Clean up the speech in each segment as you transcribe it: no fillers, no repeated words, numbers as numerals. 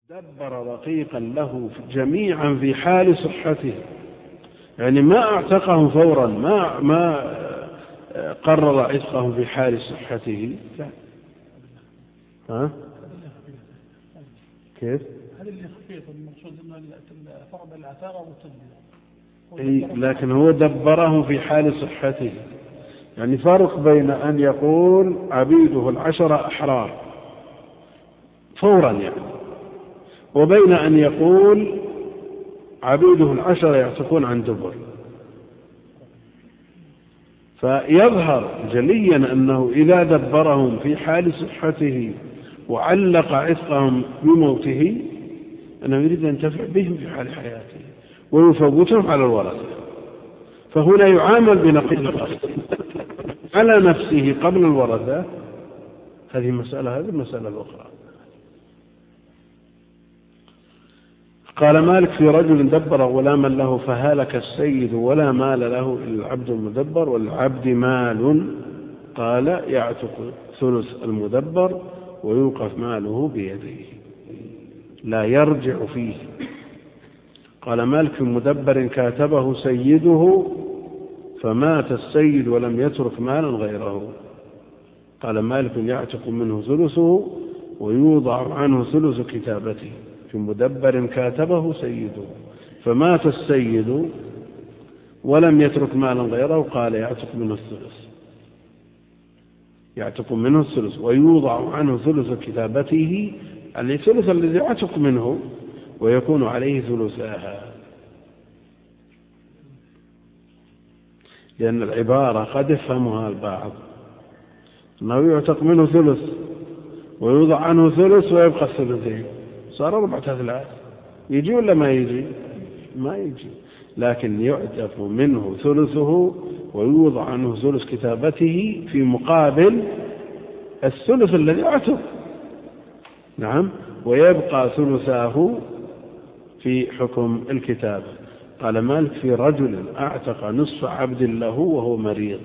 دبر رقيقا له جميعا في حال صحته، يعني ما اعتقهم فورا، ما قرر عتقهم في حال صحته. ها كيف؟ هذا اللي خفيت المقصود انه فرض العتاقه والتدبير، لكن هو دبرهم في حال صحته. يعني فرق بين أن يقول عبيده 10 أحرار فورا يعني، وبين أن يقول عبيده 10 يعتقون عن دبر. فيظهر جليا أنه إذا دبرهم في حال صحته وعلق عتقهم بموته أنه يريد أن ينتفع بهم في حال حياته ويفوتهم على الورثة. فهنا يعامل بنقيض على نفسه قبل الورثة. هذه مسألة، هذه المسألة الأخرى. قال مالك في رجل دبر غلاما له فهلك السيد ولا مال له إلا العبد المدبر والعبد مال، قال يعتق ثلث المدبر ويوقف ماله بيده لا يرجع فيه. قال مالك في مدبر كاتبه سيده فمات السيد ولم يترك مالا غيره، قال مالك يعتق منه ثلثه ويوضع عنه ثلث كتابته. في مدبر كاتبه سيده فمات السيد ولم يترك مالا غيره، قال يعتق منه الثلث، يعتق منه الثلث ويوضع عنه ثلث كتابته، الثلث الذي يعتق منه، ويكون عليه ثلثاها. لأن العبارة قد يفهمها البعض أنه يعتق منه ثلث ويوضع عنه ثلث ويبقى الثلثين، صار 4 أثلاث. يجي ولا ما يجي؟ ما يجي. لكن يعتق منه ثلثه ويوضع عنه ثلث كتابته في مقابل الثلث الذي اعتق، نعم، ويبقى ثلثاه في حكم الكتابة. قال مالك في رجل اعتق نصف عبد له وهو مريض،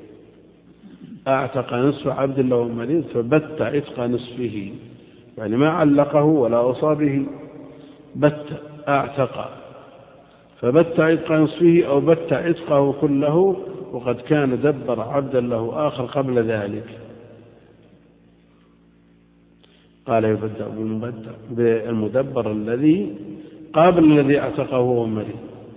اعتق نصف عبد له وهو مريض فبت عتق نصفه، يعني ما علقه ولا أوصى به، بت اعتق فبت عتق نصفه أو بت عتقه كله، وقد كان دبر عبدا له آخر قبل ذلك. قال يبدأ بالمدبر الذي قابل الذي اعتقه وهو مريض.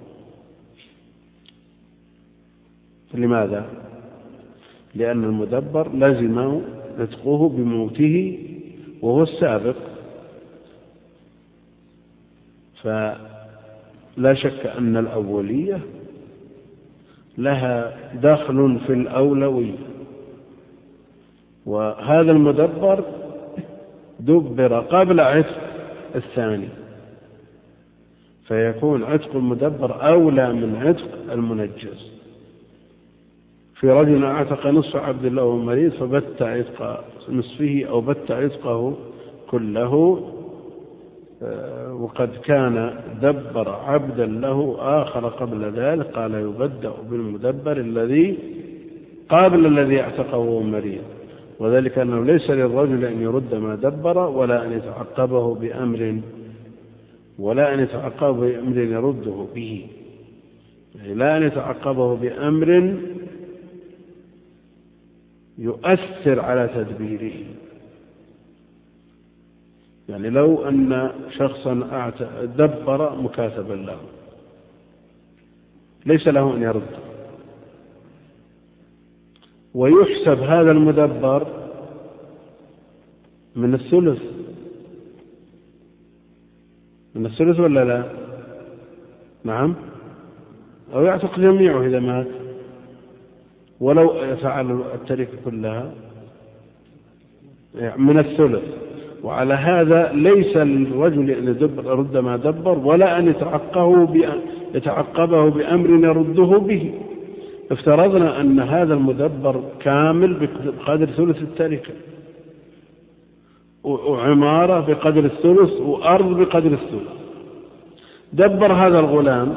لماذا؟ لأن المدبر لزم عتقه بموته وهو السابق، فلا شك أن الأولية لها دخل في الأولوية، وهذا المدبر دبر قبل عتق الثاني، فيكون عتق المدبر أولى من عتق المنجز. في رجل اعتق نصف عبد الله وهو مريض فبت عتق نصفه أو بت عتقه كله، وقد كان دبر عبدا له آخر قبل ذلك، قال يبدأ بالمدبر الذي قابل الذي اعتقه وهو مريض، وذلك أنه ليس للرجل أن يرد ما دبر ولا أن يتعقبه بأمر يرده به، يعني لا أن يتعقبه بأمر يؤثر على تدبيره. يعني لو أن شخصا دبر مكاتبا له ليس له أن يرد، ويحسب هذا المدبر من الثلث ولا لا؟ نعم، أو يعتق جميعه إذا مات، ولو يفعل التركة كلها من الثلث. وعلى هذا ليس للرجل أن يرد ما دبر ولا أن يتعقبه بأمر يرده به. افترضنا أن هذا المدبر كامل بقدر ثلث التركة، وعمارة بقدر الثلث، وأرض بقدر الثلث. دبر هذا الغلام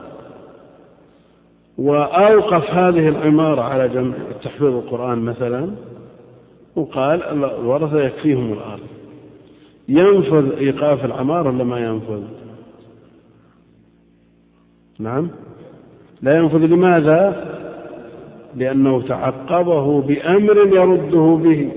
وأوقف هذه العمارة على جمع تحفيظ القرآن مثلا، وقال الورثة يكفيهم الأرض. ينفذ إيقاف العمار ولا ما ينفذ؟ نعم لا ينفذ. لماذا؟ لأنه تعقبه بأمر يرده به،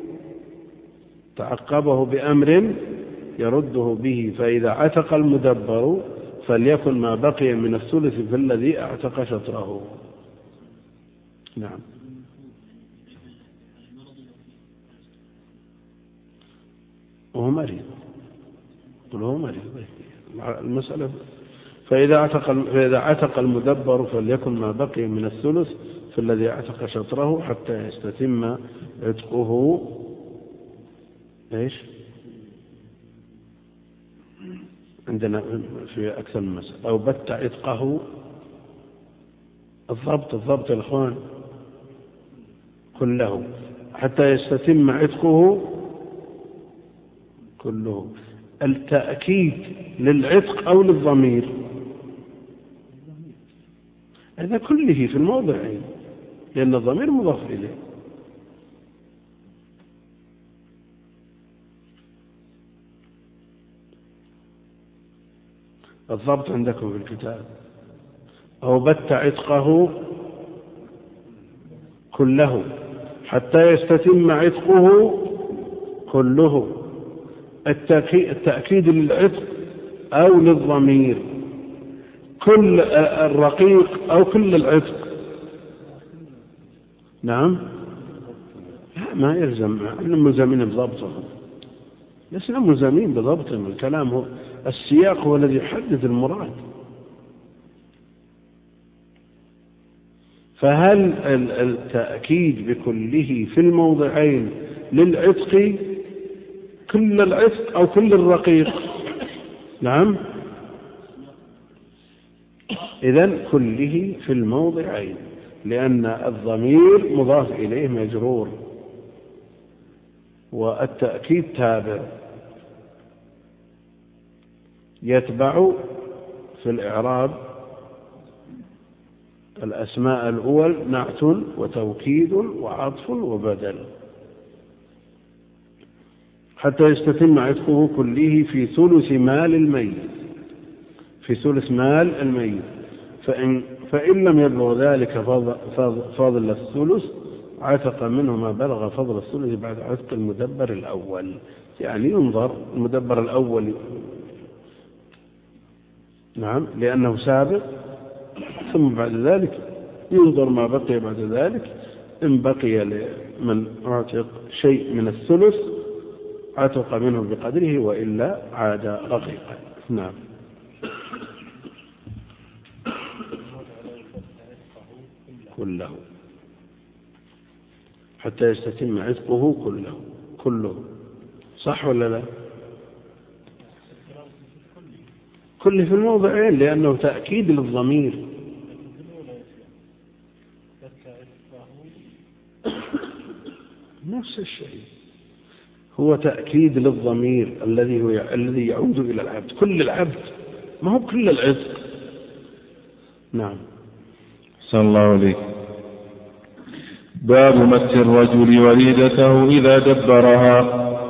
تعقبه بأمر يرده به. فإذا عتق المدبر فليكن ما بقي من الثلث في الذي اعتق شطره. نعم. وهو مريض، قل هو مريض المسألة. فإذا عتق المدبر فليكن ما بقي من الثلث في الذي اعتق شطره حتى يستتم عتقه. إيش عندنا في أكثر من مسألة. أو بت عتقه، الضبط يا إخوان كله حتى يستتم عتقه كله. التأكيد للعتق أو للضمير؟ هذا كله في الموضعين، لأن الضمير مضاف إليه. الضبط عندكم في الكتاب. أو بت عتقه كله حتى يستتم عتقه كله. التأكيد للعتق أو للضمير؟ كل الرقيق أو كل العتق؟ نعم ما يلزم، احنا ملزمين بضبطهم، لسنا ملزمين بضبطهم. الكلام هو السياق هو الذي يحدد المراد. فهل التأكيد بكله في الموضعين للعتق كل العتق أو كل الرقيق؟ نعم إذن كله في الموضعين، لأن الضمير مضاف إليه مجرور والتأكيد تابع يتبع في الإعراب الأسماء الأول نعت وتوكيد وعطف وبدل. حتى يستتم عتقه كله في ثلث مال الميت، في ثلث مال الميت. فإن لم يبلغ ذلك فضل الثلث عتق منه ما بلغ فضل الثلث بعد عتق المدبر الأول. يعني ينظر المدبر الأول، نعم لأنه سابق، ثم بعد ذلك ينظر ما بقي بعد ذلك. إن بقي لمن أعتق شيء من الثلث عتق منه بقدره، وإلا عاد رقيقا. نعم. كله حتى يستتم عتقه كله. صح ولا لا؟ كله في الموضعين، لأنه تأكيد للضمير. نفس الشيء، هو تأكيد للضمير الذي يعود إلى العبد، كل العبد، ما هو كل العتق. نعم. صلى الله عليه. باب مس الرجل وليدته إذا دبرها.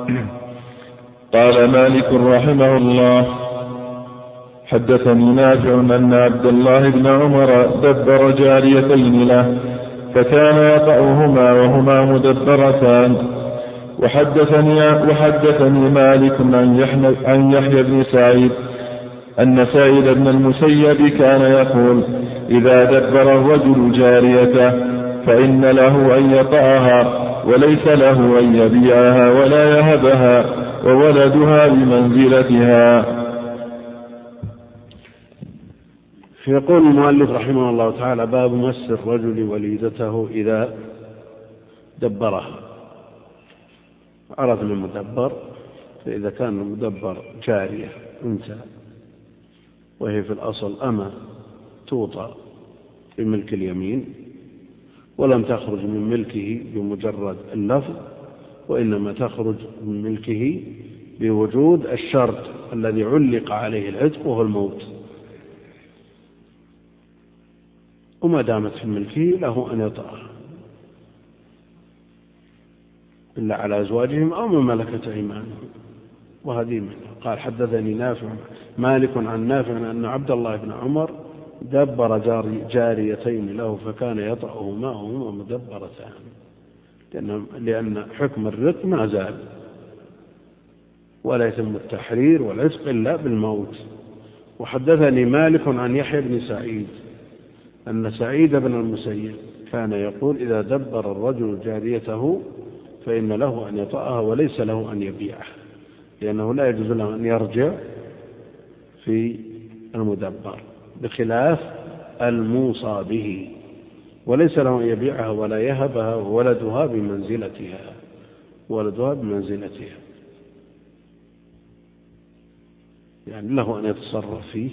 قال مالك رحمه الله حدثني نافع أن عبد الله بن عمر دبر جاريتين له فكان يطأهما وهما مدبرتان. وحدثني مالك عن يحيى بن سعيد أن سعيد بن المسيب كان يقول إذا دبر الرجل جاريته فإن له أن يطأها وليس له أن يبيعها ولا يهبها وولدها بمنزلتها. يقول المؤلف رحمه الله تعالى: باب مس الرجل وليدته إذا دبرها. عرفنا المدبر، فإذا كان المدبر جارية أنثى وهي في الأصل أمة توطأ بملك اليمين ولم تخرج من ملكه بمجرد اللفظ، وإنما تخرج من ملكه بوجود الشرط الذي علق عليه العتق وهو الموت، وما دامت في ملكه له أن يطأها إلا على أزواجهم أو من ملكت أيمانهم. وهذه منها. قال حدثني نافع مالك عن نافع أن عبد الله بن عمر دبر جاريتين له فكان يطأهما وهما مدبرتان، لأن حكم الرق ما زال، ولا يتم التحرير والعتق إلا بالموت. وحدثني مالك عن يحيى بن سعيد أن سعيد بن المسيب كان يقول إذا دبر الرجل جاريته فإن له أن يطأها وليس له أن يبيعها، لأنه لا يجوز له أن يرجع في المدبر، بخلاف الموصى به، وليس له أن يبيعها ولا يهبها، وولدها بمنزلتها، يعني له أن يتصرف فيه،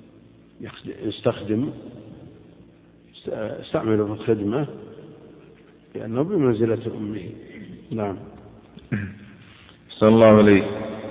يستعمله في الخدمة، لأنه بمنزلة أمه. نعم. صلى الله عليه.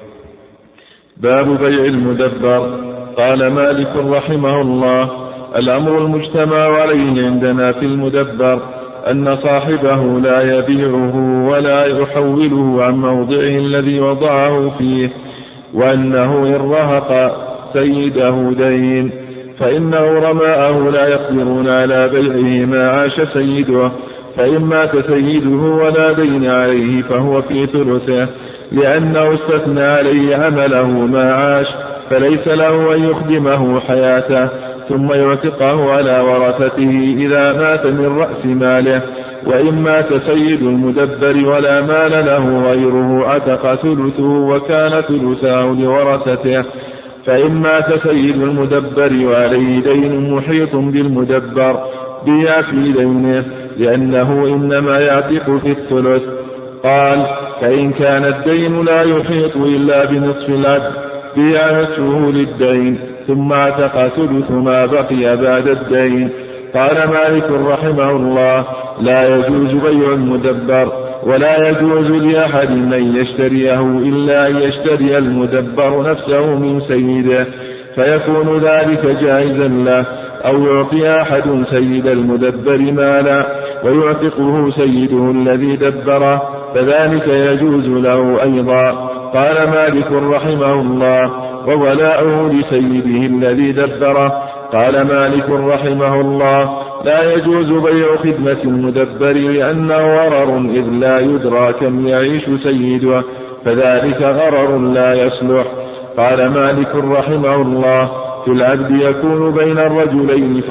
باب بيع المدبر. قال مالك رحمه الله: الأمر المجتمع عليه عندنا في المدبر أن صاحبه لا يبيعه ولا يحوله عن موضعه الذي وضعه فيه، وأنه إن رهق سيده دين فإن غرماءه لا يقدرون على بيعه ما عاش سيده، فإن مات سيده ولا دين عليه فهو في ثلثه، لأنه استثنى عليه عمله ما عاش، فليس له أن يخدمه حياته ثم يعتقه على ورثته إذا مات من رأس ماله. وإن مات سيد المدبر ولا مال له غيره عتق ثلثه وكان ثلثاه لورثته. فإن مات سيد المدبر وعليه دين محيط بالمدبر بيع في دينه، لأنه إنما يعتق في الثلث. قال: فإن كان الدين لا يحيط إلا بنصف العبد بيع نصفه للدين ثم اعتق ثلث ما بقي بعد الدين. قال مالك رحمه الله: لا يجوز بيع المدبر، ولا يجوز لأحد من يشتريه إلا أن يشتري المدبر نفسه من سيده، فيكون ذلك جائزا له، أو يعطي أحد سيد المدبر مالا ويعتقه سيده الذي دبره، فذلك يجوز له أيضا. قال مالك رحمه الله: وولاؤه لسيده الذي دبره. قال مالك رحمه الله: لا يجوز بيع خدمة المدبر لأنه غرر، إذ لا يدرى كم يعيش سيده، فذلك غرر لا يصلح. قال مالك رحمه الله: في العبد يكون بين الرجلين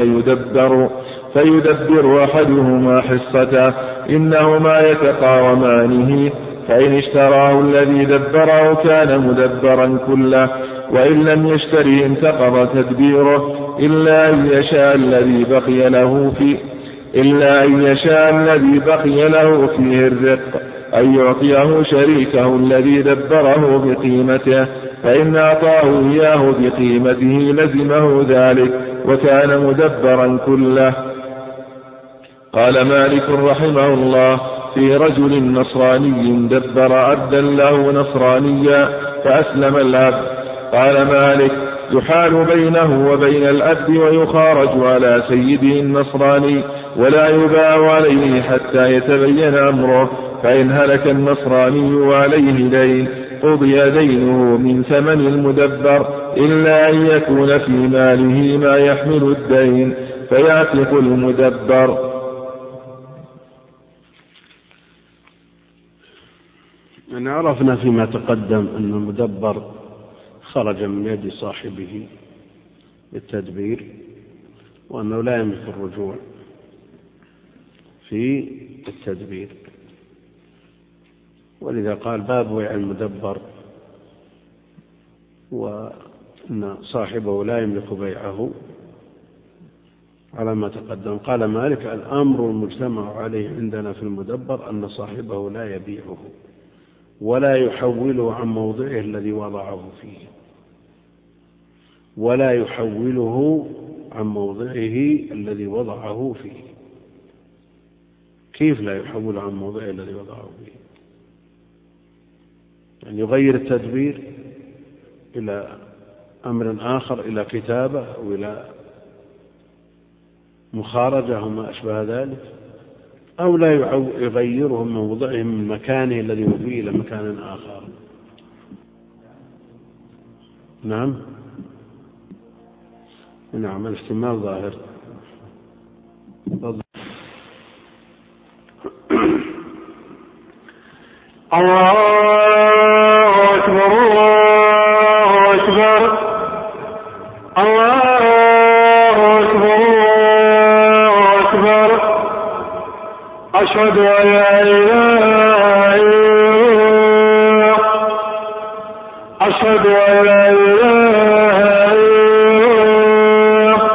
فيدبر أحدهما حصته، إنهما يتقاومانه، فإن اشتراه الذي دبره كان مدبرا كله، وإن لم يشتره انتقض تدبيره، إلا أن يشاء الذي بقي له فيه الرق أن يعطيه شريكه الذي دبره بقيمته، فإن أعطاه إياه بقيمته لزمه ذلك وكان مدبرا كله. قال مالك رحمه الله: في رجل نصراني دبر عبدا له نصرانيا فأسلم العبد. قال مالك: يحال بينه وبين العبد ويخارج على سيده النصراني ولا يباع عليه حتى يتبين أمره، فإن هلك النصراني وعليه دين قضي دينه من ثمن المدبر، إلا أن يكون في ماله ما يحمل الدين فيعتق المدبر. يعني عرفنا فيما تقدم أن المدبر خرج من يد صاحبه بالتدبير، وأنه لا يملك الرجوع في التدبير، ولذا قال باب بيع المدبر، وأن صاحبه لا يملك بيعه على ما تقدم. قال مالك: الأمر المجتمع عليه عندنا في المدبر أن صاحبه لا يبيعه ولا يحوله عن موضعه الذي وضعه فيه، ولا يحوله عن موضعه الذي وضعه فيه. كيف لا يحوله عن موضعه الذي وضعه فيه؟ يعني يغير التدبير إلى أمر آخر، إلى كتابة أو إلى مخارجة وما أشبه ذلك، أو لا يغيره من موضعه من مكانه الذي هو فيه إلى مكان آخر. نعم نعم الاحتمال ظاهر. الله أكبر الله أكبر الله أكبر الله أكبر أشهد أن لا إله إلا الله أشهد أن لا إله إلا الله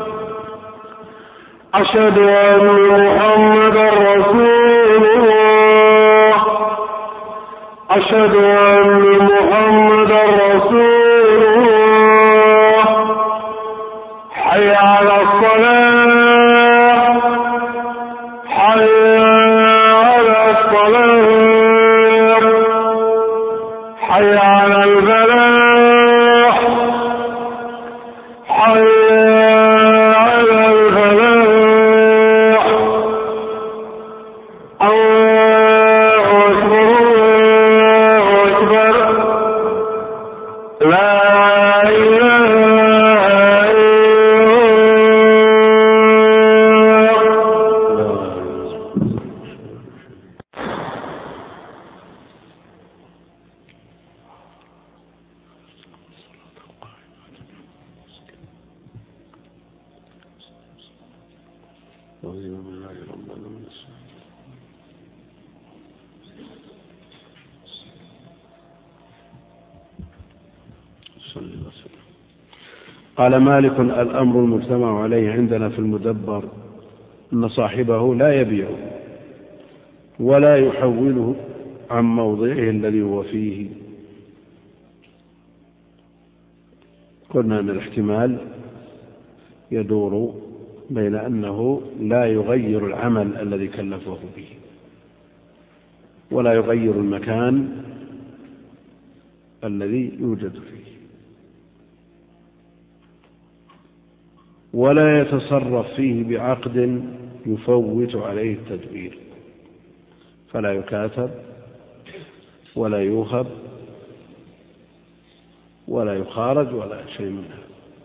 أشهد أن محمدا رسول الله أشهد أن محمدا رسول الله حي على الصلاة حي على الصلاة حي على الفلاح حي على الفلاح الله أكبر الله أكبر لا إله قال مالك الأمر المجتمع عليه عندنا في المدبر أن صاحبه لا يبيعه ولا يحوله عن موضعه الذي هو فيه. قلنا أن الاحتمال يدور بين أنه لا يغير العمل الذي كلفه به ولا يغير المكان الذي يوجد فيه ولا يتصرف فيه بعقد يفوت عليه التدبير، فلا يكاتب ولا يوهب ولا يخارج ولا شيء منها،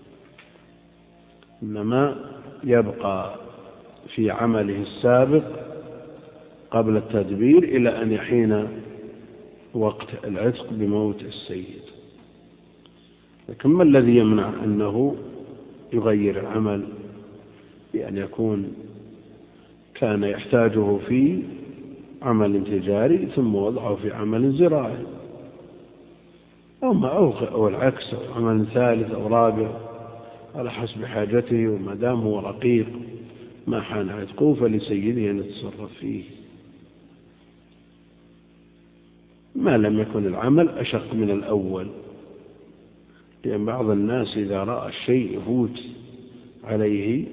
إنما يبقى في عمله السابق قبل التدبير إلى أن يحين وقت العتق بموت السيد. لكن ما الذي يمنع أنه يغير العمل بأن يكون كان يحتاجه في عمل تجاري ثم وضعه في عمل زراعي أو العكس، أو عمل ثالث أو رابع على حسب حاجته، وما دام هو رقيق ما حان عتقه فلسيده أن يتصرف فيه ما لم يكن العمل أشق من الأول. لأن بعض الناس إذا رأى الشيء يفوت عليه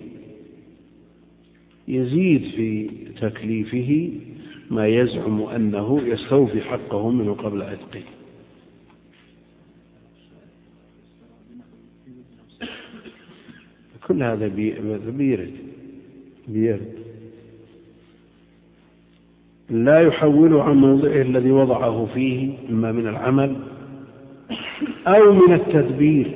يزيد في تكليفه ما يزعم أنه يستوفي حقه منه قبل عتقه. كل هذا بيرد. لا يحول عن موضعه الذي وضعه فيه إما من العمل أو من التدبير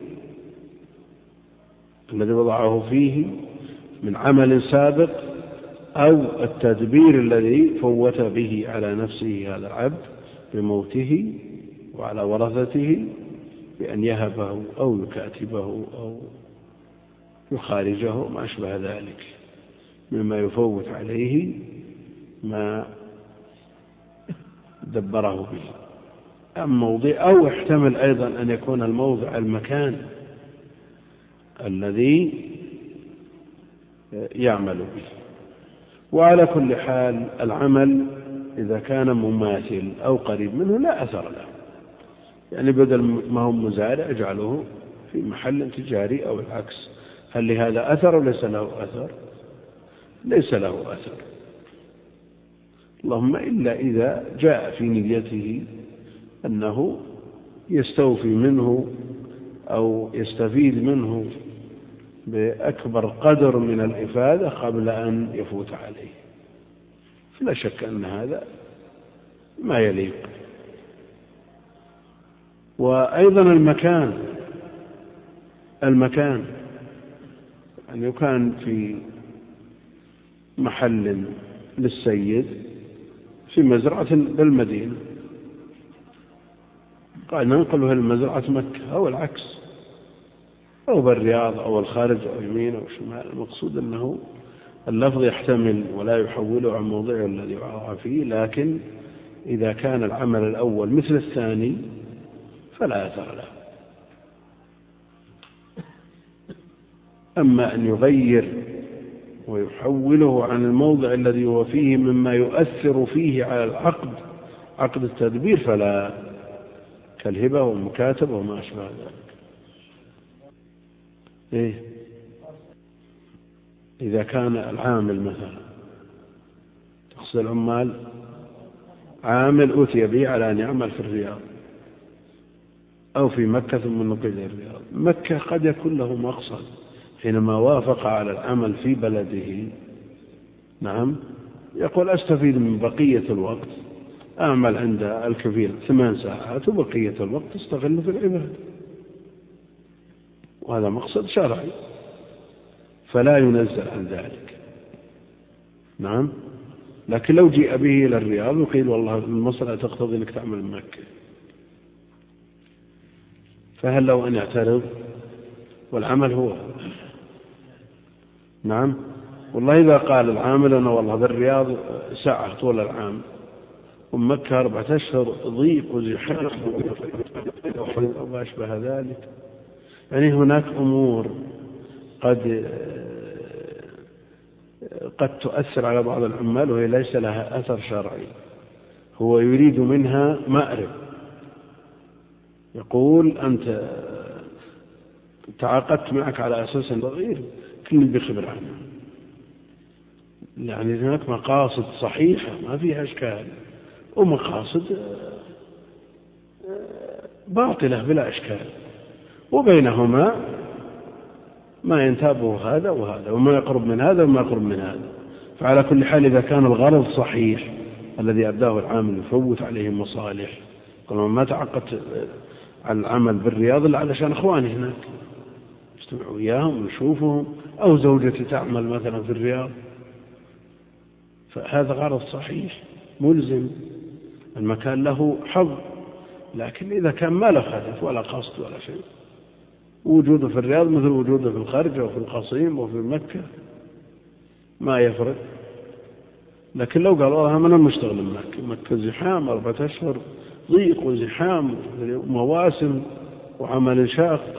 الذي وضعه فيه من عمل سابق أو التدبير الذي فوت به على نفسه هذا العبد بموته وعلى ورثته بأن يهبه أو يكاتبه أو يخارجه ما أشبه ذلك مما يفوت عليه ما دبره به. موضع أو يحتمل أيضا أن يكون الموضع المكان الذي يعمل به. وعلى كل حال العمل إذا كان مماثل أو قريب منه لا أثر له، يعني بدل ما هو مزارع اجعله في محل تجاري أو العكس. هل لهذا أثر وليس له أثر؟ ليس له أثر، اللهم إلا إذا جاء في نيته أنه يستوفي منه أو يستفيد منه بأكبر قدر من الإفادة قبل أن يفوت عليه، فلا شك أن هذا ما يليق. وأيضا المكان أن يكون في محل للسيد في مزرعة بالمدينة، قال ننقله لمزرعة مكة أو العكس، أو بالرياض أو الخارج أو يمين أو شمال. المقصود أنه اللفظ يحتمل ولا يحوله عن موضعه الذي وقع فيه، لكن إذا كان العمل الأول مثل الثاني فلا أثر له. أما أن يغير ويحوله عن الموضع الذي هو فيه مما يؤثر فيه على العقد، عقد التدبير، فلا، كالهبة والمكاتبة وما أشبه ذلك. إذا كان العامل مثلا، تقصد العمال، عامل أتي به على أن يعمل في الرياض أو في مكة ثم نقل إلى الرياض. مكة قد يكون له مقصد حينما وافق على العمل في بلده، نعم، يقول أستفيد من بقية الوقت، أعمل عند الكفيل 8 ساعات وبقية الوقت استغل في العبادة، وهذا مقصد شرعي فلا ينزل عن ذلك. نعم، لكن لو جيء به إلى الرياض وقيل والله المسألة تقتضي أنك تعمل مكة، فهل لو أن يعترض والعمل هو؟ نعم، والله إذا قال العامل أنا والله بالرياض ساعة طول العام ومكة 4 أشهر ضيق وزحام وما أشبه ذلك، يعني هناك أمور قد تؤثر على بعض العمال وهي ليس لها أثر شرعي، هو يريد منها مأرب، يقول أنت تعاقدت معك على أساس صغير كل بخبر عنه، يعني هناك مقاصد صحيحة ما فيها إشكال ومقاصد باطلة بلا إشكال، وبينهما ما ينتابه هذا وهذا وما يقرب من هذا وما يقرب من هذا. فعلى كل حال إذا كان الغرض صحيح الذي أبداه العامل يفوت عليه مصالح، قالوا ما تعقدت على العمل بالرياض إلا علشان أخواني هناك استمعوا وياهم ونشوفهم، أو زوجتي تعمل مثلا في الرياض، فهذا غرض صحيح ملزم، المكان له حظ. لكن إذا كان ما له هدف ولا قصد ولا شيء، وجوده في الرياض مثل وجوده في الخارج أو في القصيم أو في مكة ما يفرق. لكن لو قال والله أنا مشتغل مكة زحام 4 أشهر ضيق وزحام ومواسم وعمل شاق،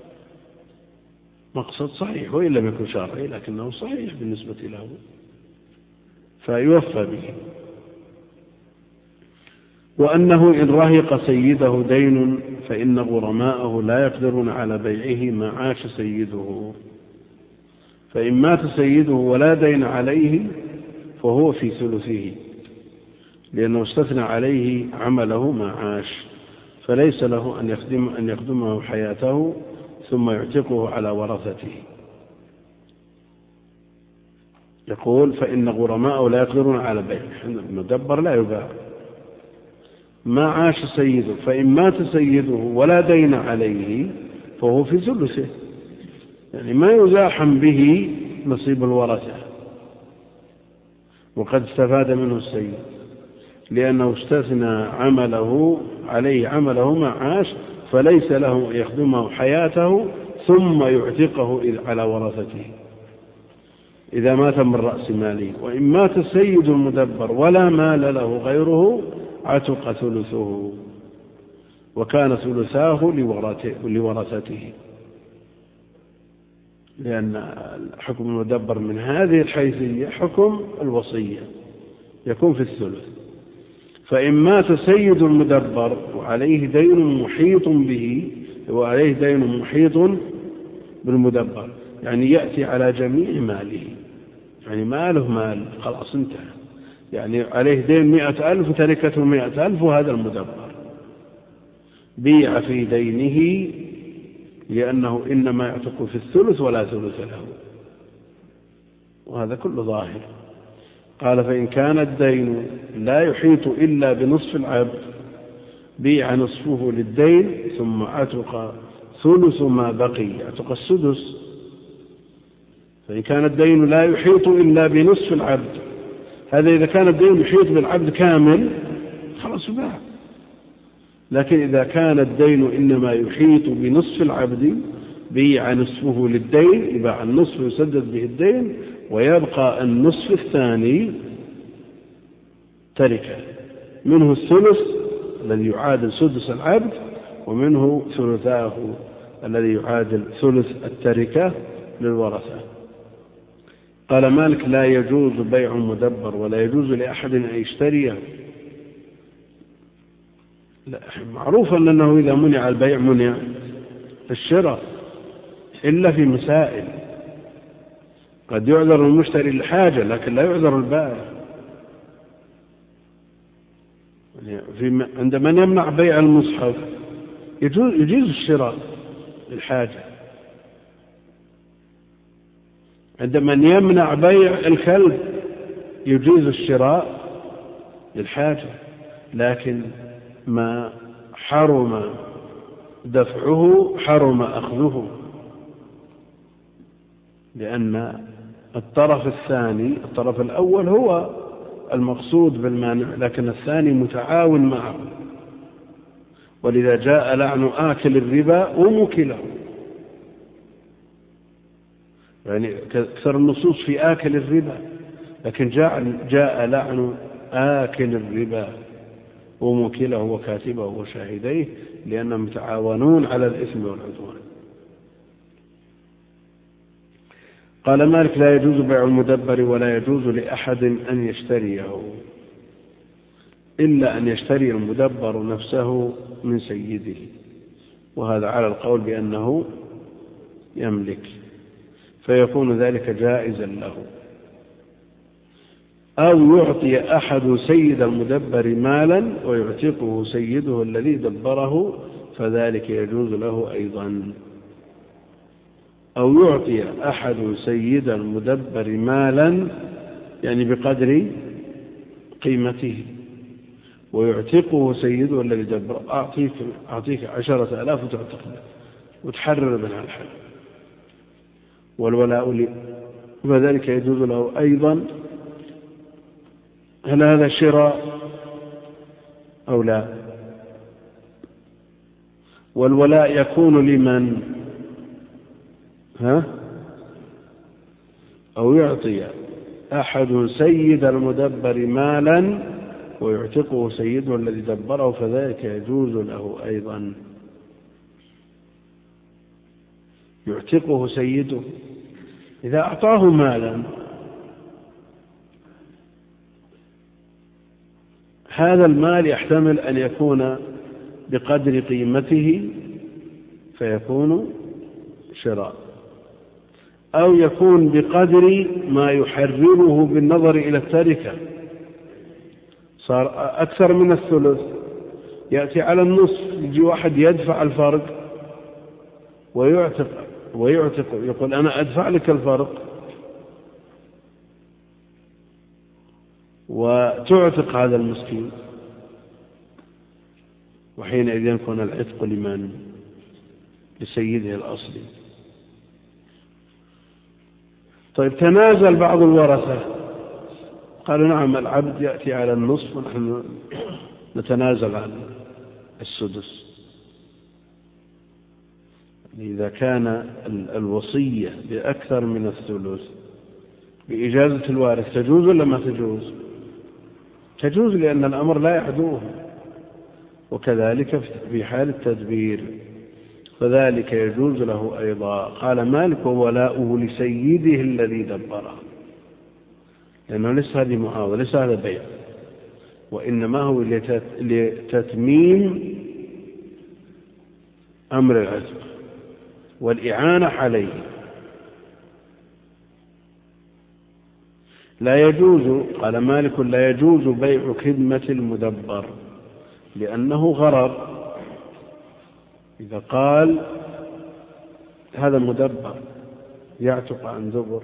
مقصد صحيح وإن لم يكن شرعي لكنه صحيح بالنسبة له فيوفى به. وأنه إن رهق سيده دين فإن غرماءه لا يقدرون على بيعه ما عاش سيده، فإن مات سيده ولا دين عليه فهو في ثلثه، لأنه استثنى عليه عمله ما عاش، فليس له أن يخدمه حياته ثم يعتقه على ورثته. يقول فإن غرماءه لا يقدرون على بيعه، المدبر لا يباع ما عاش سيده، فإن مات سيده ولا دين عليه فهو في ثلثه، يعني ما يزاحم به نصيب الورثة، وقد استفاد منه السيد لأنه استثنى عمله عليه عمله ما عاش، فليس له يخدمه حياته ثم يعتقه على ورثته إذا مات من رأس ماله. وإن مات السيد المدبر ولا مال له غيره عتق ثلثه، وكان ثلثاه لورثته، لأن حكم المدبر من هذه الحيثية حكم الوصية يكون في الثلث. فإن مات سيد المدبر وعليه دين محيط به، وعليه دين محيط بالمدبر، يعني يأتي على جميع ماله، يعني ماله مال خلاص انتهى، يعني عليه دين 100,000 وتركته 100,000 وهذا المدبر بيع في دينه لأنه إنما يعتق في الثلث ولا ثلث له، وهذا كله ظاهر. قال فإن كان الدين لا يحيط إلا بنصف العبد بيع نصفه للدين ثم عتق ثلث ما بقي، عتق السدس. فإن كان الدين لا يحيط إلا بنصف العبد، هذا إذا كان الدين يحيط بالعبد كامل خلاص باع. لكن إذا كان الدين إنما يحيط بنصف العبد بيع نصفه للدين، يباع النصف يسدد به الدين، ويبقى النصف الثاني تركة، منه الثلث الذي يعادل سدس العبد، ومنه ثلثاه الذي يعادل ثلث التركة للورثة. قال مالك: لا يجوز بيع مدبر ولا يجوز لأحد أن يشتريه. لا، معروف أنه إذا منع البيع منع الشراء، إلا في مسائل قد يعذر المشتري للحاجة لكن لا يعذر البائع. عند من يمنع بيع المصحف يجوز الشراء للحاجة، عند من يمنع بيع الكلب يجوز الشراء للحاجة، لكن ما حرم دفعه حرم أخذه، لأن الطرف الثاني، الطرف الأول هو المقصود بالمانع، لكن الثاني متعاون معه. ولذا جاء لعن آكل الربا وموكله، يعني كثر النصوص في آكل الربا، لكن جاء لعن آكل الربا وموكله وكاتبه وشاهديه، لأنهم يتعاونون على الإثم والعدوان. قال مالك: لا يجوز بيع المدبر ولا يجوز لأحد أن يشتريه، إلا أن يشتري المدبر نفسه من سيده، وهذا على القول بأنه يملك، فيكون ذلك جائزا له. أو يعطي أحد سيد المدبر مالا ويعتقه سيده الذي دبره، فذلك يجوز له أيضا. أو يعطي أحد سيد المدبر مالا، يعني بقدر قيمته، ويعتقه سيده الذي دبره، أعطيك 10,000 وتعتق وتحرر منها الحل، والولاء فذلك يجوز له أيضا. هل هذا شراء أو لا؟ والولاء يكون لمن؟ أو يعطي أحد سيد المدبر مالا ويعتقه سيده الذي دبره، فذلك يجوز له أيضا. يعتقه سيده، إذا أعطاه مالا هذا المال يحتمل أن يكون بقدر قيمته فيكون شراء، أو يكون بقدر ما يحرره بالنظر إلى التركة، صار أكثر من الثلث، يأتي على النصف، يجي واحد يدفع الفرق ويعتق يقول أنا أدفع لك الفرق، وتعتق هذا المسكين، وحينئذ يكون العتق لمن؟ لسيده الأصلي. طيب، تنازل بعض الورثة قالوا نعم العبد يأتي على النصف ونحن نتنازل عن السدس. إذا كان الوصية بأكثر من الثلث بإجازة الوارث تجوز ولا ما تجوز؟ تجوز، لأن الأمر لا يعدوه، وكذلك في حال التدبير فذلك يجوز له أيضا. قال مالك: وولاؤه لسيده الذي دبره، لأنه ليس هذه معاوضة، ليس هذا بيع، وإنما هو لتتميم أمر العتق والإعانة عليه. لا يجوز، قال مالك: لا يجوز بيع خدمة المدبر لأنه غرر. إذا قال هذا المدبر يعتق عن دبر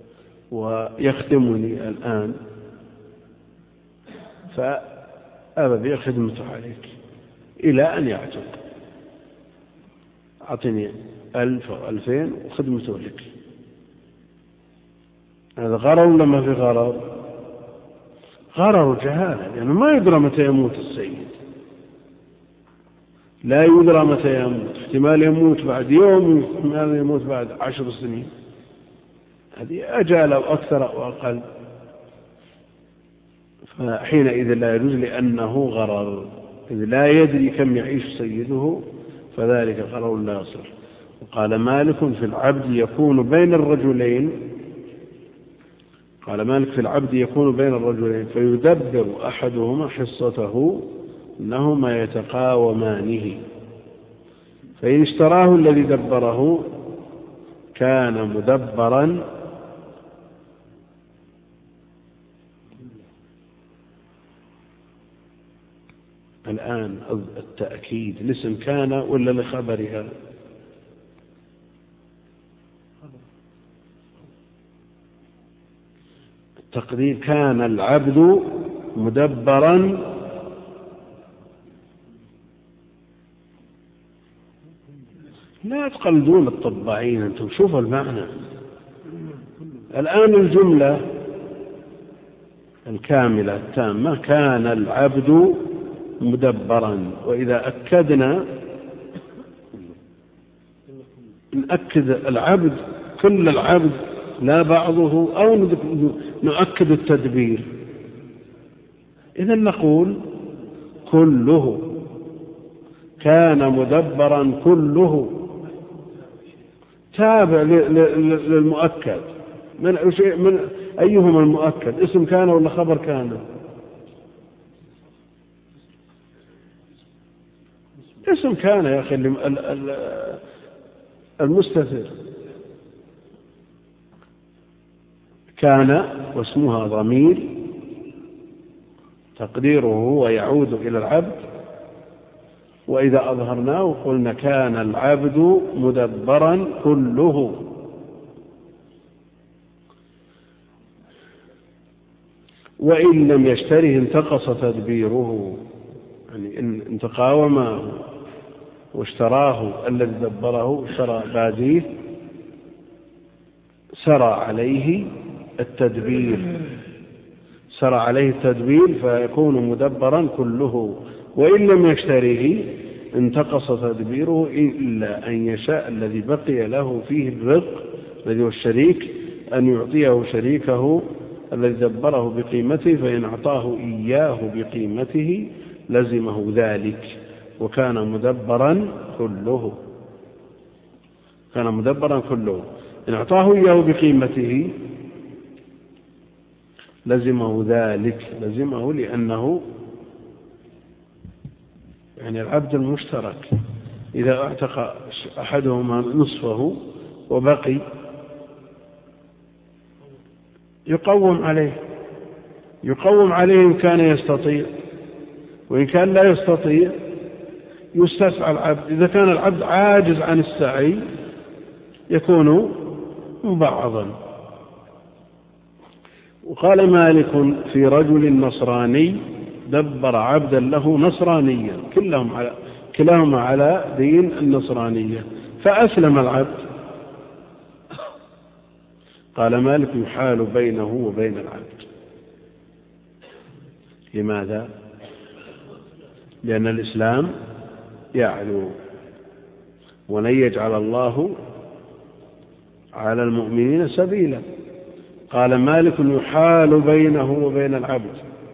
ويخدمني الآن، فأبى بيع خدمته عليك، إلى أن يعتق. أعطني 1000 أو 2000 وخدمته لك. هذا غرر ولا ما في غرر؟ غرر جهالة، يعني ما يدرى متى يموت السيد، لا يدرى متى يموت، احتمال يموت بعد يوم، احتمال يموت بعد 10 سنين، هذه أجال أو أكثر أو أقل، فحينئذ لا يجوز لأنه غرر، إذ لا يدري كم يعيش سيده فذلك غرر لا يصح. وقال مالك في العبد يكون بين الرجلين، قال مالك في العبد يكون بين الرجلين فيدبر أحدهما حصته إنهما يتقاومانه، فإن اشتراه الذي دبره كان مدبرا الآن التأكيد الاسم كان ولا لخبرها؟ التقدير كان العبد مدبرا لا تقلدون الطباعين أنتم، شوفوا المعنى. الآن الجملة الكاملة التامة كان العبد مدبرا، وإذا أكدنا نأكد العبد كل العبد لا بعضه، أو نؤكد التدبير. إذن نقول كله كان مدبرا، كله تابع للمؤكد. من أيهما المؤكد، اسم كان ولا خبر كان؟ اسم كان يا أخي المستتر كان واسمها ضمير تقديره هو يعود إلى العبد، وإذا أظهرناه قلنا كان العبد مدبرا كله. وإن لم يشتره انتقص تدبيره، يعني إن تقاومه واشتراه الذي دبره، اشترى باديه، سرى عليه التدبير فيكون مدبرا كله. وإن لم يشتريه انتقص تدبيره إلا أن يشاء الذي بقي له فيه الرق الذي هو الشريك أن يعطيه شريكه الذي دبره بقيمته، فإن أعطاه إياه بقيمته لزمه ذلك، وكان مدبرا كله. إن أعطاه إياه بقيمته لزمه ذلك، لزمه لأنه يعني العبد المشترك إذا اعتق أحدهما نصفه وبقي يقوم عليه إن كان يستطيع، وإن كان لا يستطيع يستسعى العبد. إذا كان العبد عاجز عن السعي يكون مبعضا. وقال مالك في رجل نصراني دبر عبدا له نصرانيا، كلاهما على دين النصرانية، فأسلم العبد. قال مالك يحال بينه وبين العبد. لماذا؟ لأن الإسلام يعلو، ولن يجعل الله على المؤمنين سبيلا. قال مالك يحال بينه وبين العبد،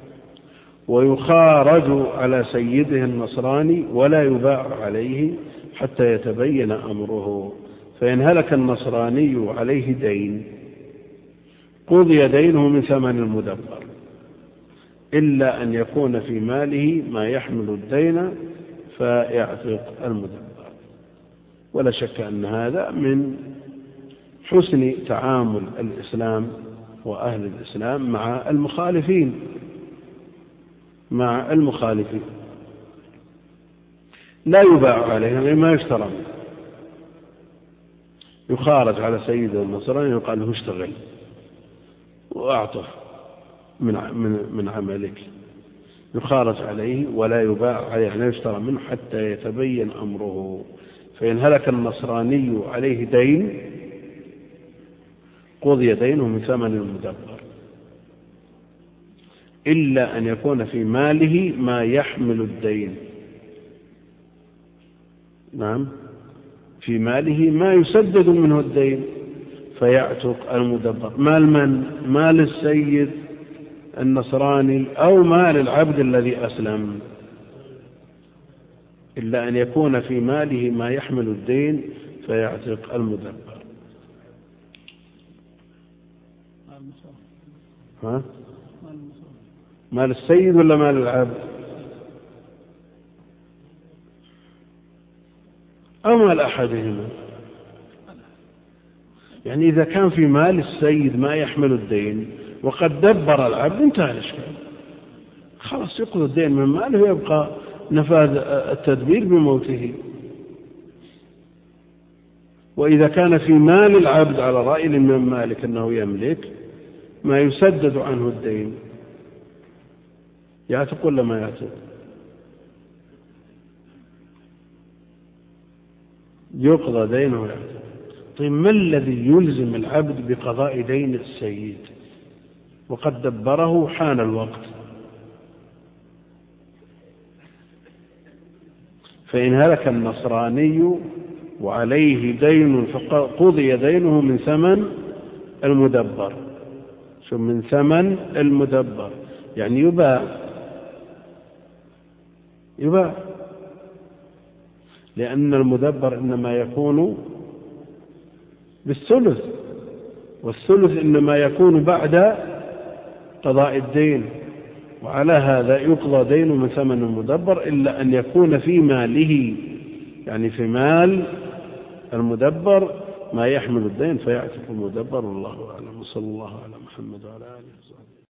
ويخارج على سيده النصراني ولا يباع عليه حتى يتبين أمره. فإن هلك النصراني عليه دين قضي دينه من ثمن المدبر، إلا أن يكون في ماله ما يحمل الدين فيعتق المدبر. ولا شك أن هذا من حسن تعامل الإسلام وأهل الإسلام مع المخالفين. لا يباع عليه ما يشترى، يخارج على سيده النصراني وقال له اشتغل وأعطه من عملك. يخارج عليه ولا يباع عليه، لا يشترى منه حتى يتبين أمره. فإن هلك النصراني عليه دين قضي دينه من ثمن المدبر، إلا أن يكون في ماله ما يحمل الدين. نعم، في ماله ما يسدد منه الدين فيعتق المدبر. مال من؟ مال السيد النصراني أو مال العبد الذي أسلم، إلا أن يكون في ماله ما يحمل الدين فيعتق المدبر. ها؟ مال السيد ولا مال العبد؟ أو مال أحدهما؟ يعني إذا كان في مال السيد ما يحمل الدين وقد دبر العبد انتهى الإشكال، خلاص يقضي الدين من ماله ويبقى نفاذ التدبير بموته. وإذا كان في مال العبد على رأي الإمام مالك أنه يملك ما يسدد عنه الدين، يعتق ولا ما يعتق؟ يقضى دينه ويعتق. طيب ما الذي يلزم العبد بقضاء دين السيد وقد دبره حان الوقت؟ فإن هلك النصراني وعليه دين فقضي دينه من ثمن المدبر. شو من ثمن المدبر؟ يعني يباع، لأن المدبر إنما يكون بالثلث، والثلث إنما يكون بعد قضاء الدين، وعلى هذا يقضى دينه من ثمن المدبر إلا أن يكون في ماله، يعني في مال المدبر ما يحمل الدين فيعتق المدبر. والله أعلم، صلى الله على محمد وعلى آله وصحبه.